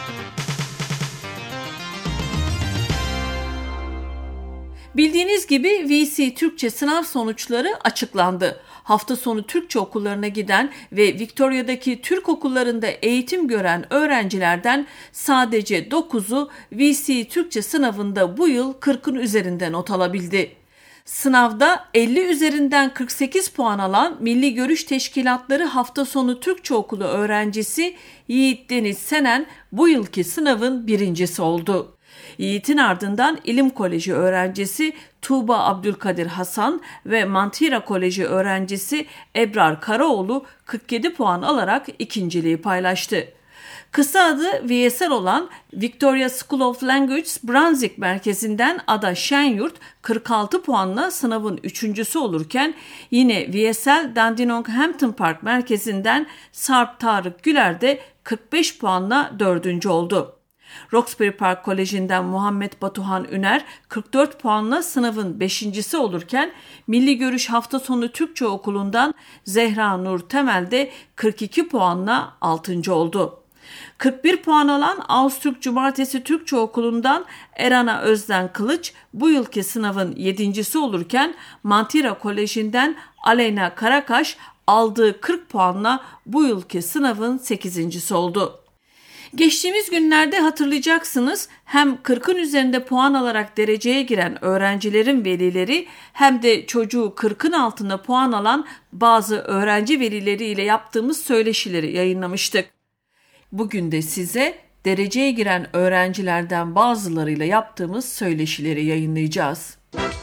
Bildiğiniz gibi VC Türkçe sınav sonuçları açıklandı. Hafta sonu Türkçe okullarına giden ve Victoria'daki Türk okullarında eğitim gören öğrencilerden sadece 9'u VC Türkçe sınavında bu yıl 40'ın üzerinde not alabildi. Sınavda 50 üzerinden 48 puan alan Milli Görüş Teşkilatları Hafta Sonu Türkçe Okulu öğrencisi Yiğit Deniz Senen bu yılki sınavın birincisi oldu. Yiğit'in ardından İlim Koleji öğrencisi Tuğba Abdülkadir Hasan ve Mantira Koleji öğrencisi Ebrar Karaoğlu 47 puan alarak ikinciliği paylaştı. Kısa adı VSL olan Victoria School of Language Brunswick merkezinden Ada Şenyurt 46 puanla sınavın üçüncüsü olurken yine VSL Dandenong Hampton Park merkezinden Sarp Tarık Güler de 45 puanla dördüncü oldu. Roxbury Park Koleji'nden Muhammed Batuhan Üner 44 puanla sınavın beşincisi olurken Milli Görüş Hafta Sonu Türkçe Okulu'ndan Zehra Nur Temel de 42 puanla altıncı oldu. 41 puan alan Ağustos Cumartesi Türkçe Okulu'ndan Erana Özden Kılıç bu yılki sınavın yedincisi olurken Mantira Koleji'nden Aleyna Karakaş aldığı 40 puanla bu yılki sınavın sekizincisi oldu. Geçtiğimiz günlerde hatırlayacaksınız hem 40'ın üzerinde puan alarak dereceye giren öğrencilerin velileri hem de çocuğu 40'ın altında puan alan bazı öğrenci velileriyle yaptığımız söyleşileri yayınlamıştık. Bugün de size dereceye giren öğrencilerden bazılarıyla yaptığımız söyleşileri yayınlayacağız.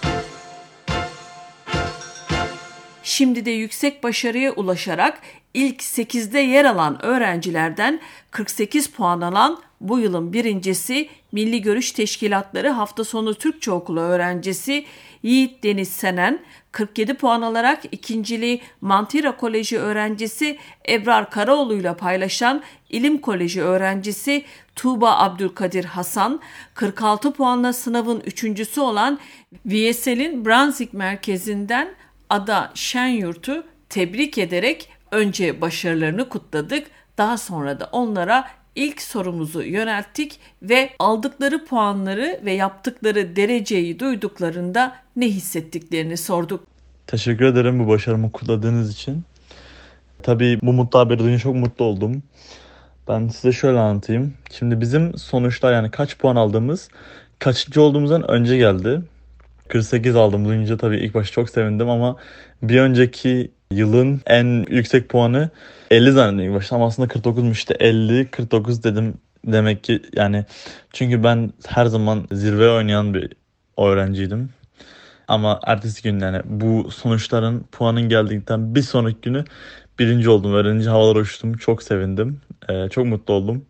Şimdi de yüksek başarıya ulaşarak ilk 8'de yer alan öğrencilerden 48 puan alan bu yılın birincisi Milli Görüş Teşkilatları Hafta Sonu Türkçe Okulu öğrencisi Yiğit Deniz Senen, 47 puan alarak ikinciliği Mantira Koleji öğrencisi Ebrar Karaoğlu ile paylaşan İlim Koleji öğrencisi Tuğba Abdülkadir Hasan, 46 puanla sınavın üçüncüsü olan VSL'in Brunswick merkezinden Ada Şenyurt'u tebrik ederek önce başarılarını kutladık, daha sonra da onlara ilk sorumuzu yönelttik ve aldıkları puanları ve yaptıkları dereceyi duyduklarında ne hissettiklerini sorduk. Teşekkür ederim bu başarımı kutladığınız için. Tabii bu mutlu haberi duyunca çok mutlu oldum. Ben size şöyle anlatayım. Şimdi bizim sonuçlar yani kaç puan aldığımız kaçıncı olduğumuzdan önce geldi. 48 aldım duyunca tabii ilk başta çok sevindim ama bir önceki yılın en yüksek puanı 50 zannettim ilk başta ama aslında 49'muş işte 50, 49 dedim demek ki yani çünkü ben her zaman zirveye oynayan bir öğrenciydim. Ama ertesi gün yani bu sonuçların puanın geldikten bir sonraki günü birinci oldum. Öğrenci havalara uçtum. Çok sevindim. Çok mutlu oldum.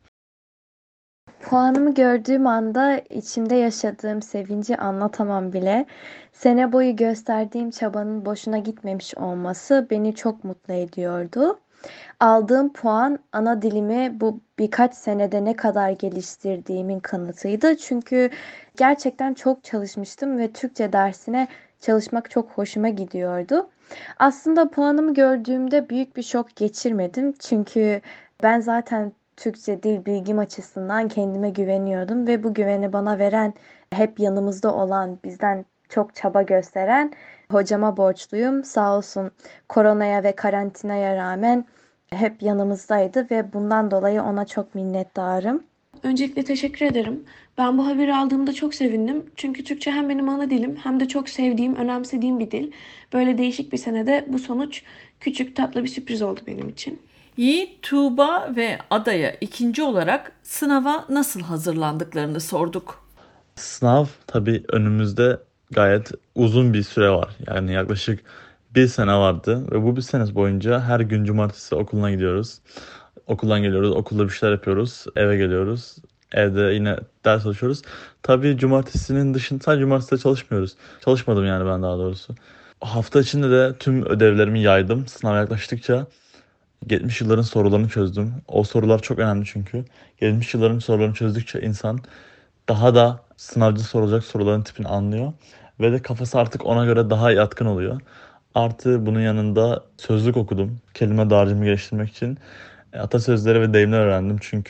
Puanımı gördüğüm anda içimde yaşadığım sevinci anlatamam bile. Sene boyu gösterdiğim çabanın boşuna gitmemiş olması beni çok mutlu ediyordu. Aldığım puan ana dilimi bu birkaç senede ne kadar geliştirdiğimin kanıtıydı. Çünkü gerçekten çok çalışmıştım ve Türkçe dersine çalışmak çok hoşuma gidiyordu. Aslında puanımı gördüğümde büyük bir şok geçirmedim. Çünkü ben zaten Türkçe dil bilgim açısından kendime güveniyordum ve bu güveni bana veren, hep yanımızda olan, bizden çok çaba gösteren hocama borçluyum. Sağ olsun koronaya ve karantinaya rağmen hep yanımızdaydı ve bundan dolayı ona çok minnettarım. Öncelikle teşekkür ederim. Ben bu haberi aldığımda çok sevindim. Çünkü Türkçe hem benim ana dilim hem de çok sevdiğim, önemsediğim bir dil. Böyle değişik bir senede bu sonuç küçük, tatlı bir sürpriz oldu benim için. Yiğit, Tuğba ve Ada'ya ikinci olarak sınava nasıl hazırlandıklarını sorduk. Sınav tabii önümüzde gayet uzun bir süre var. Yani yaklaşık bir sene vardı ve bu bir sene boyunca her gün cumartesi okuluna gidiyoruz. Okuldan geliyoruz, okulda bir şeyler yapıyoruz, eve geliyoruz. Evde yine ders çalışıyoruz. Tabii cumartesinin dışında sadece cumartesi çalışmıyoruz. Çalışmadım yani ben daha doğrusu. Hafta içinde de tüm ödevlerimi yaydım. Sınav yaklaştıkça geçmiş yılların sorularını çözdüm. O sorular çok önemli çünkü. Geçmiş yılların sorularını çözdükçe insan daha da sınavda sorulacak soruların tipini anlıyor. Ve de kafası artık ona göre daha yatkın oluyor. Artı bunun yanında sözlük okudum. Kelime dağarcığımı geliştirmek için. Atasözleri ve deyimler öğrendim. Çünkü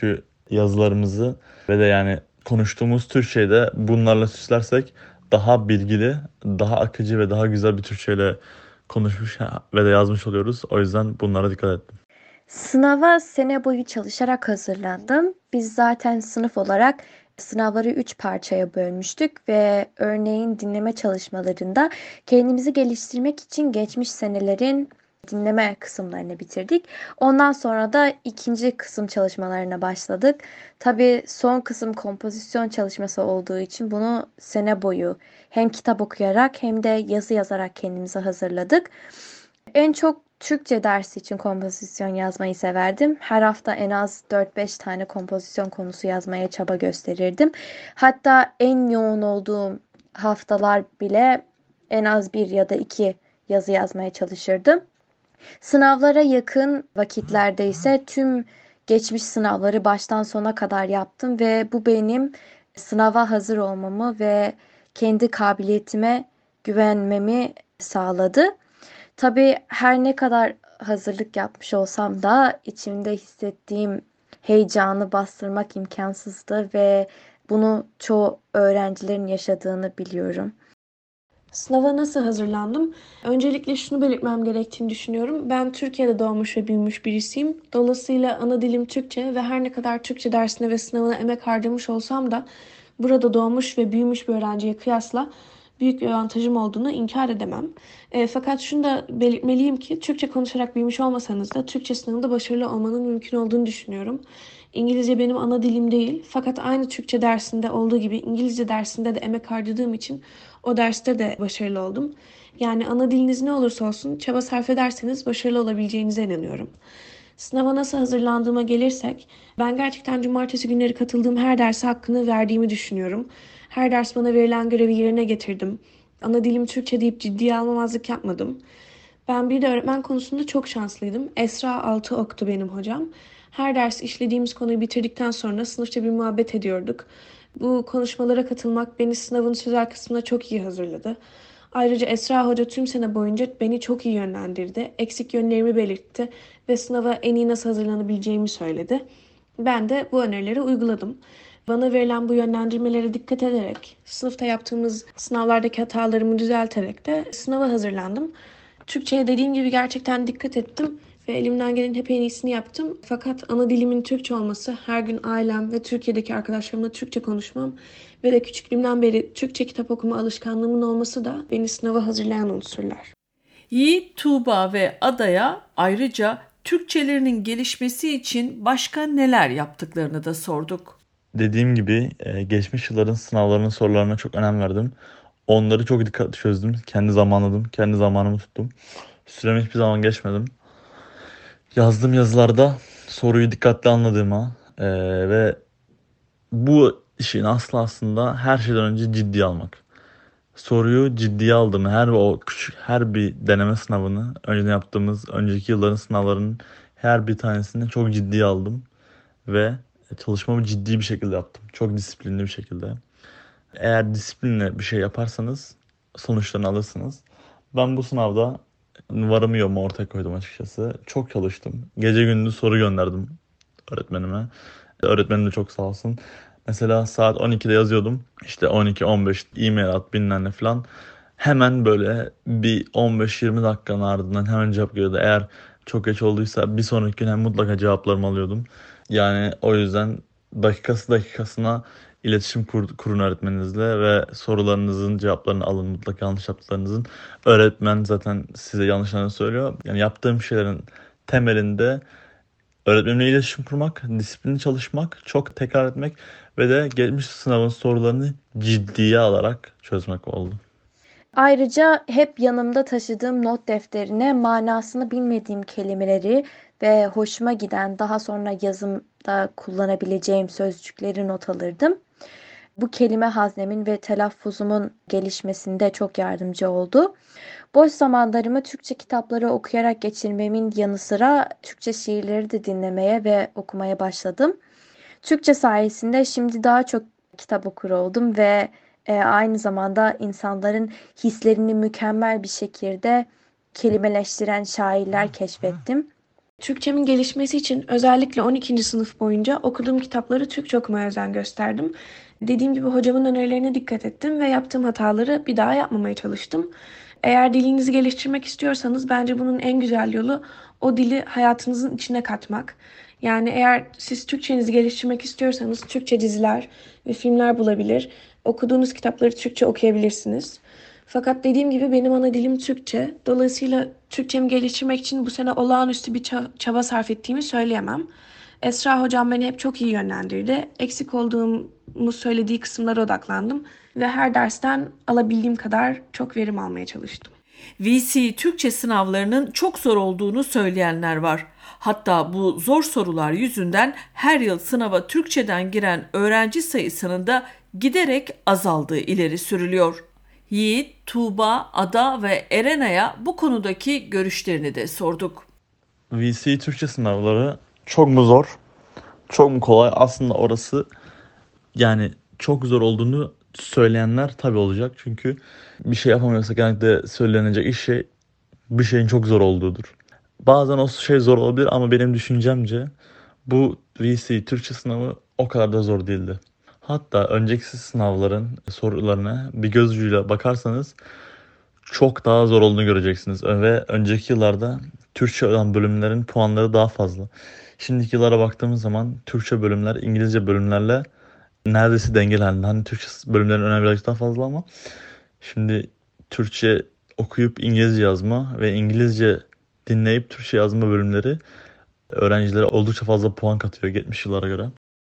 yazılarımızı ve de yani konuştuğumuz Türkçeyi de bunlarla süslersek daha bilgili, daha akıcı ve daha güzel bir Türkçeyle konuşmuş ve de yazmış oluyoruz. O yüzden bunlara dikkat ettim. Sınava sene boyu çalışarak hazırlandım. Biz zaten sınıf olarak sınavları 3 parçaya bölmüştük ve örneğin dinleme çalışmalarında kendimizi geliştirmek için geçmiş senelerin dinleme kısımlarını bitirdik. Ondan sonra da ikinci kısım çalışmalarına başladık. Tabii son kısım kompozisyon çalışması olduğu için bunu sene boyu hem kitap okuyarak hem de yazı yazarak kendimizi hazırladık. En çok Türkçe dersi için kompozisyon yazmayı severdim. Her hafta en az 4-5 tane kompozisyon konusu yazmaya çaba gösterirdim. Hatta en yoğun olduğum haftalar bile en az 1 ya da 2 yazı yazmaya çalışırdım. Sınavlara yakın vakitlerde ise tüm geçmiş sınavları baştan sona kadar yaptım ve bu benim sınava hazır olmamı ve kendi kabiliyetime güvenmemi sağladı. Tabii her ne kadar hazırlık yapmış olsam da içimde hissettiğim heyecanı bastırmak imkansızdı ve bunu çoğu öğrencilerin yaşadığını biliyorum. Sınava nasıl hazırlandım? Öncelikle şunu belirtmem gerektiğini düşünüyorum. Ben Türkiye'de doğmuş ve büyümüş birisiyim. Dolayısıyla ana dilim Türkçe ve her ne kadar Türkçe dersine ve sınavına emek harcamış olsam da burada doğmuş ve büyümüş bir öğrenciye kıyasla büyük bir avantajım olduğunu inkar edemem. Fakat şunu da belirtmeliyim ki Türkçe konuşarak büyümüş olmasanız da Türkçe sınavında başarılı olmanın mümkün olduğunu düşünüyorum. İngilizce benim ana dilim değil, fakat aynı Türkçe dersinde olduğu gibi İngilizce dersinde de emek harcadığım için o derste de başarılı oldum. Yani ana diliniz ne olursa olsun çaba sarf ederseniz başarılı olabileceğinize inanıyorum. Sınava nasıl hazırlandığıma gelirsek, ben gerçekten cumartesi günleri katıldığım her derse hakkını verdiğimi düşünüyorum. Her ders bana verilen görevi yerine getirdim. Ana dilim Türkçe deyip ciddiye almamazlık yapmadım. Ben bir de öğretmen konusunda çok şanslıydım. Esra Altıok'tu benim hocam. Her ders işlediğimiz konuyu bitirdikten sonra sınıfça bir muhabbet ediyorduk. Bu konuşmalara katılmak beni sınavın sözel kısmına çok iyi hazırladı. Ayrıca Esra Hoca tüm sene boyunca beni çok iyi yönlendirdi. Eksik yönlerimi belirtti ve sınava en iyi nasıl hazırlanabileceğimi söyledi. Ben de bu önerileri uyguladım. Bana verilen bu yönlendirmelere dikkat ederek, sınıfta yaptığımız sınavlardaki hatalarımı düzelterek de sınava hazırlandım. Türkçe'ye dediğim gibi gerçekten dikkat ettim ve elimden gelen hep en iyisini yaptım. Fakat ana dilimin Türkçe olması, her gün ailem ve Türkiye'deki arkadaşlarımla Türkçe konuşmam ve de küçüklüğümden beri Türkçe kitap okuma alışkanlığımın olması da beni sınava hazırlayan unsurlar. Yiğit, Tuğba ve Ada'ya ayrıca Türkçelerinin gelişmesi için başka neler yaptıklarını da sorduk. Dediğim gibi geçmiş yılların sınavlarının sorularına çok önem verdim. Onları çok dikkatli çözdüm. Kendi zamanladım. Kendi zamanımı tuttum. Süremi hiçbir zaman geçmedim. Yazdığım yazılarda soruyu dikkatli anladığıma ve bu işin aslı aslında her şeyden önce ciddiye almak. Soruyu ciddiye aldım. Her bir deneme sınavını, önceden yaptığımız önceki yılların sınavlarının her bir tanesini çok ciddiye aldım ve çalışmamı ciddi bir şekilde yaptım. Çok disiplinli bir şekilde. Eğer disiplinle bir şey yaparsanız sonuçlarını alırsınız. Ben bu sınavda varımı yoğumu ortaya koydum açıkçası. Çok çalıştım. Gece gündüz soru gönderdim öğretmenime. Öğretmenim de çok sağ olsun. Mesela saat 12'de yazıyordum. İşte 12-15 e-mail at bilmem ne falan. Hemen böyle bir 15-20 dakikanın ardından hemen cevap geliyordu. Eğer çok geç olduysa bir sonraki gün mutlaka cevaplarımı alıyordum. Yani o yüzden dakikasına iletişim kurun öğretmeninizle ve sorularınızın cevaplarını alın, mutlaka yanlış yaptıklarınızın. Öğretmen zaten size yanlışlarını söylüyor. Yani yaptığım şeylerin temelinde öğretmenimle iletişim kurmak, disiplinli çalışmak, çok tekrar etmek ve de geçmiş sınavın sorularını ciddiye alarak çözmek oldu. Ayrıca hep yanımda taşıdığım not defterine manasını bilmediğim kelimeleri ve hoşuma giden daha sonra yazımda kullanabileceğim sözcükleri not alırdım. Bu kelime haznemin ve telaffuzumun gelişmesinde çok yardımcı oldu. Boş zamanlarımı Türkçe kitapları okuyarak geçirmemin yanı sıra Türkçe şiirleri de dinlemeye ve okumaya başladım. Türkçe sayesinde şimdi daha çok kitap okur oldum ve aynı zamanda insanların hislerini mükemmel bir şekilde kelimeleştiren şairler keşfettim. Türkçemin gelişmesi için özellikle 12. sınıf boyunca okuduğum kitapları Türkçe okumaya özen gösterdim. Dediğim gibi hocamın önerilerine dikkat ettim ve yaptığım hataları bir daha yapmamaya çalıştım. Eğer dilinizi geliştirmek istiyorsanız bence bunun en güzel yolu o dili hayatınızın içine katmak. Yani eğer siz Türkçenizi geliştirmek istiyorsanız Türkçe diziler ve filmler bulabilir, okuduğunuz kitapları Türkçe okuyabilirsiniz. Fakat dediğim gibi benim ana dilim Türkçe. Dolayısıyla Türkçemi geliştirmek için bu sene olağanüstü bir çaba sarf ettiğimi söyleyemem. Esra hocam beni hep çok iyi yönlendirdi. Eksik olduğumu söylediği kısımlara odaklandım ve her dersten alabildiğim kadar çok verim almaya çalıştım. VC Türkçe sınavlarının çok zor olduğunu söyleyenler var. Hatta bu zor sorular yüzünden her yıl sınava Türkçeden giren öğrenci sayısının da giderek azaldığı ileri sürülüyor. Yiğit, Tuğba, Ada ve Erena'ya bu konudaki görüşlerini de sorduk. VC Türkçe sınavları çok mu zor, çok mu kolay? Aslında orası yani çok zor olduğunu söyleyenler tabii olacak. Çünkü bir şey yapamıyorsa genellikle söylenecek şey bir şeyin çok zor olduğudur. Bazen o şey zor olabilir ama benim düşüncemce bu VC Türkçe sınavı o kadar da zor değildi. Hatta önceki sınavların sorularına bir göz ucuyla bakarsanız çok daha zor olduğunu göreceksiniz. Ve önceki yıllarda Türkçe olan bölümlerin puanları daha fazla. Şimdiki yıllara baktığımız zaman Türkçe bölümler İngilizce bölümlerle neredeyse dengeli halinde. Hani Türkçe bölümlerin önemi birazcık daha fazla ama şimdi Türkçe okuyup İngilizce yazma ve İngilizce dinleyip Türkçe yazma bölümleri öğrencilere oldukça fazla puan katıyor 70 yıllara göre.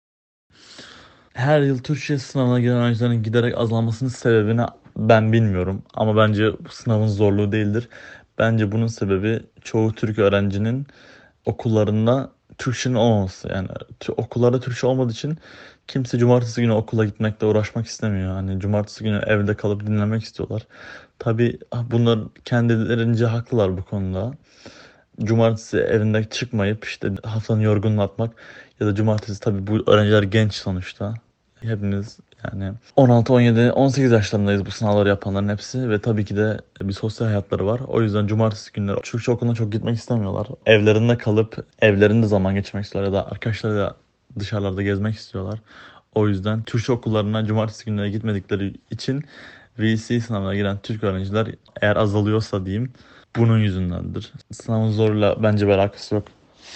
Her yıl Türkçe sınavına giren öğrencilerin giderek azalmasının sebebini ben bilmiyorum. Ama bence bu sınavın zorluğu değildir. Bence bunun sebebi çoğu Türk öğrencinin okullarında Türkçenin olmaması. Yani okullarda Türkçe olmadığı için kimse cumartesi günü okula gitmekle uğraşmak istemiyor. Hani cumartesi günü evde kalıp dinlemek istiyorlar. Tabii bunlar kendilerince haklılar bu konuda. Cumartesi evinde çıkmayıp işte haftanın yorgunluğunu atmak ya da cumartesi tabii bu öğrenciler genç sonuçta. Hepimiz yani 16, 17, 18 yaşlarındayız bu sınavları yapanların hepsi ve tabii ki de bir sosyal hayatları var. O yüzden cumartesi günleri Türkçe okuluna çok gitmek istemiyorlar. Evlerinde kalıp evlerinde zaman geçirmek istiyorlar ya da arkadaşlarıyla dışarılarda gezmek istiyorlar. O yüzden Türkçe okullarına cumartesi günleri gitmedikleri için VC sınavına giren Türk öğrenciler eğer azalıyorsa diyeyim bunun yüzündendir. Sınavın zoruyla bence bir alakası yok.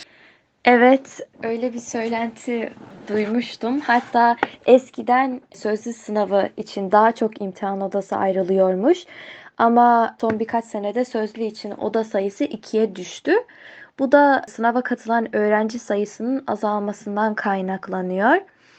Evet, öyle bir söylenti duymuştum. Hatta eskiden sözlü sınavı için daha çok imtihan odası ayrılıyormuş. Ama son birkaç senede sözlü için oda sayısı 2'ye düştü. Bu da sınava katılan öğrenci sayısının azalmasından kaynaklanıyor.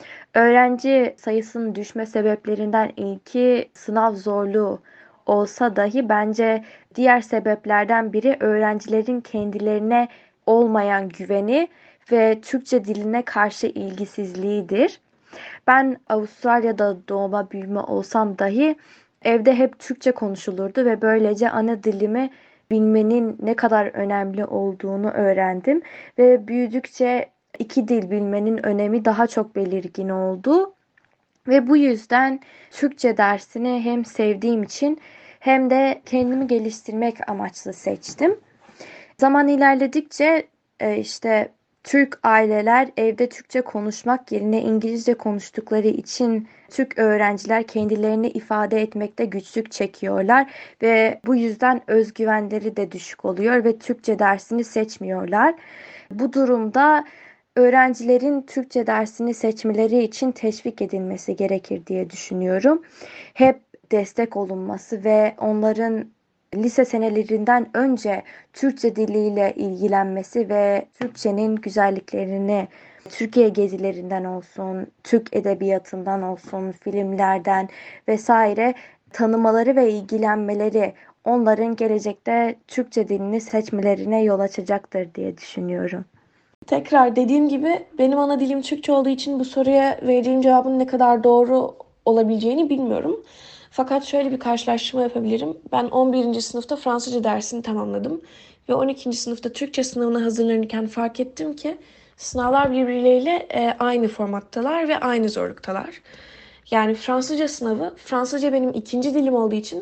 Öğrenci sayısının düşme sebeplerinden ilki sınav zorluğu olsa dahi bence diğer sebeplerden biri öğrencilerin kendilerine olmayan güveni ve Türkçe diline karşı ilgisizliğidir. Ben Avustralya'da doğma büyüme olsam dahi evde hep Türkçe konuşulurdu ve böylece ana dilimi bilmenin ne kadar önemli olduğunu öğrendim ve büyüdükçe iki dil bilmenin önemi daha çok belirgin oldu ve bu yüzden Türkçe dersini hem sevdiğim için hem de kendimi geliştirmek amaçlı seçtim. Zaman ilerledikçe işte Türk aileler evde Türkçe konuşmak yerine İngilizce konuştukları için Türk öğrenciler kendilerini ifade etmekte güçlük çekiyorlar ve bu yüzden özgüvenleri de düşük oluyor ve Türkçe dersini seçmiyorlar. Bu durumda öğrencilerin Türkçe dersini seçmeleri için teşvik edilmesi gerekir diye düşünüyorum. Hep destek olunması ve onların lise senelerinden önce Türkçe diliyle ilgilenmesi ve Türkçenin güzelliklerini Türkiye gezilerinden olsun, Türk edebiyatından olsun, filmlerden vesaire tanımaları ve ilgilenmeleri onların gelecekte Türkçe dilini seçmelerine yol açacaktır diye düşünüyorum. Tekrar dediğim gibi benim ana dilim Türkçe olduğu için bu soruya vereceğim cevabın ne kadar doğru olabileceğini bilmiyorum. Fakat şöyle bir karşılaştırma yapabilirim. Ben 11. sınıfta Fransızca dersini tamamladım ve 12. sınıfta Türkçe sınavına hazırlanırken fark ettim ki sınavlar birbirleriyle aynı formattalar ve aynı zorluktalar. Yani Fransızca sınavı, Fransızca benim ikinci dilim olduğu için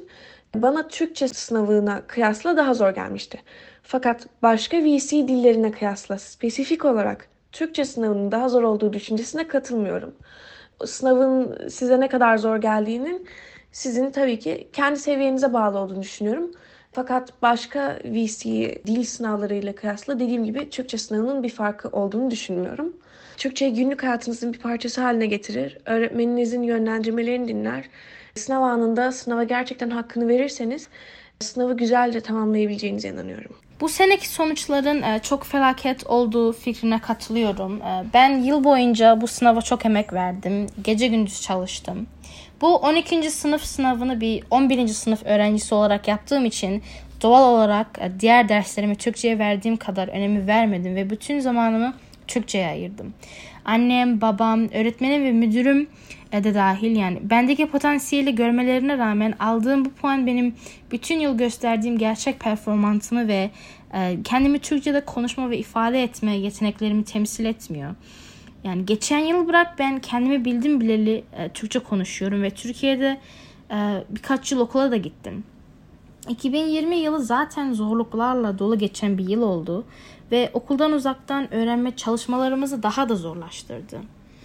Bana Türkçe sınavına kıyasla daha zor gelmişti. Fakat başka VC dillerine kıyasla spesifik olarak Türkçe sınavının daha zor olduğu düşüncesine katılmıyorum. Sınavın size ne kadar zor geldiğinin sizin tabii ki kendi seviyenize bağlı olduğunu düşünüyorum. Fakat başka VC dil sınavlarıyla kıyasla dediğim gibi Türkçe sınavının bir farkı olduğunu düşünmüyorum. Türkçeyi günlük hayatınızın bir parçası haline getirir. Öğretmeninizin yönlendirmelerini dinler. Sınav anında sınava gerçekten hakkını verirseniz sınavı güzelce tamamlayabileceğinize inanıyorum. Bu seneki sonuçların çok felaket olduğu fikrine katılıyorum. Ben yıl boyunca bu sınava çok emek verdim. Gece gündüz çalıştım. Bu 12. sınıf sınavını bir 11. sınıf öğrencisi olarak yaptığım için doğal olarak diğer derslerimi Türkçe'ye verdiğim kadar önemi vermedim ve bütün zamanımı Türkçe'ye ayırdım. Annem, babam, öğretmenim ve müdürüm de dahil, yani bendeki potansiyeli görmelerine rağmen aldığım bu puan benim bütün yıl gösterdiğim gerçek performansımı ve kendimi Türkçe'de konuşma ve ifade etme yeteneklerimi temsil etmiyor. Yani geçen yıl bırak, ben kendimi bildim bileli Türkçe konuşuyorum ve Türkiye'de birkaç yıl okula da gittim. 2020 yılı zaten zorluklarla dolu geçen bir yıl oldu ve okuldan uzaktan öğrenme çalışmalarımızı daha da zorlaştırdı.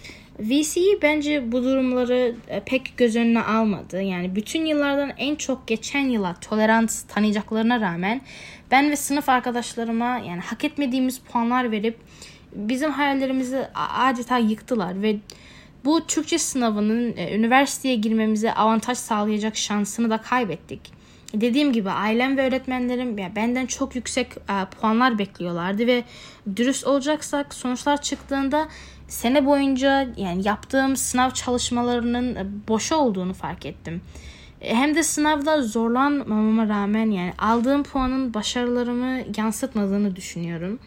VCE bence bu durumları pek göz önüne almadı. Yani bütün yıllardan en çok geçen yıla tolerans tanıyacaklarına rağmen ben ve sınıf arkadaşlarıma yani hak etmediğimiz puanlar verip bizim hayallerimizi adeta yıktılar ve bu Türkçe sınavının üniversiteye girmemize avantaj sağlayacak şansını da kaybettik. Dediğim gibi ailem ve öğretmenlerim benden çok yüksek puanlar bekliyorlardı ve dürüst olacaksak sonuçlar çıktığında sene boyunca yani yaptığım sınav çalışmalarının boşa olduğunu fark ettim. Hem de sınavda zorlanmamama rağmen yani aldığım puanın başarılarımı yansıtmadığını düşünüyorum.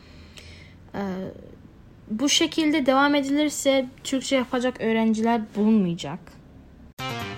Bu şekilde devam edilirse Türkçe yapacak öğrenciler bulunmayacak.